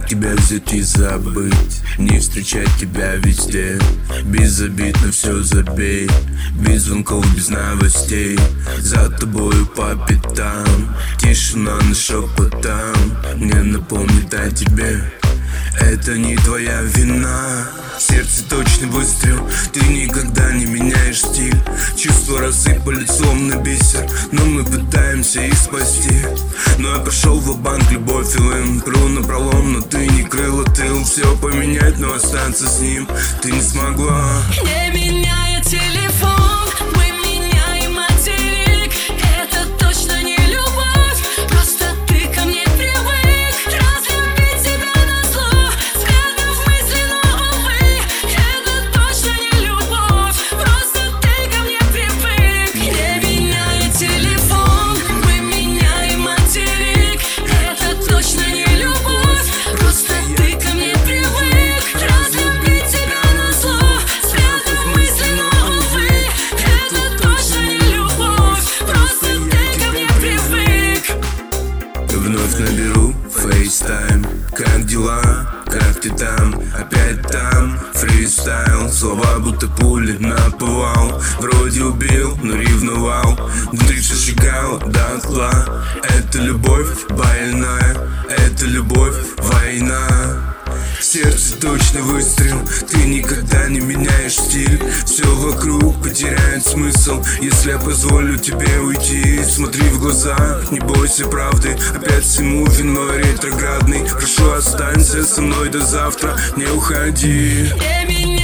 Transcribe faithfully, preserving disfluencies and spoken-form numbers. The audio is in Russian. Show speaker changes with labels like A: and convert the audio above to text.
A: Как тебя взять и забыть? Не встречать тебя везде. Безобидно все забей. Без звонков, без новостей. За тобою по пятам. Тишина на шепотам. Мне напомнит о тебе. Это не твоя вина. В сердце точный выстрел. Ты никогда не меняешь стиль. Чувства рассыпали словно бисер, но мы пытаемся их спасти. Но я пошел ва-банк, любовь и лын. Кру напролом, но ты не крыла тыл. Все поменять, но остаться с ним ты не смогла.
B: Не меняя телефон, мы меняем материк. Это точно не любовь, просто ты ко мне привык. Разлюбить тебя назло, взглядов мысленно, увы. Это точно не любовь, просто ты ко мне привык. Не меняя телефон, мы меняем материк. Это точно не любовь, просто ты ко мне привык. Разлюбить тебя назло, взглядов мысленно, увы. Это точно не любовь, просто ты ко мне привык.
A: Вновь наберу FaceTime. Как дела? Как ты там? Опять там? Фристайл. Слова будто пули наповал. Вроде убил, но ревновал. Внутри все сжигало дотла. Это любовь больная. Это любовь война. В сердце точный выстрел. Ты никогда не меняешь стиль. Все вокруг потеряет смысл, если я позволю тебе уйти. Смотри в глаза, не бойся правды. Опять всему виной ретроградный. Прошу, останься со мной до завтра, не уходи.
B: Не меня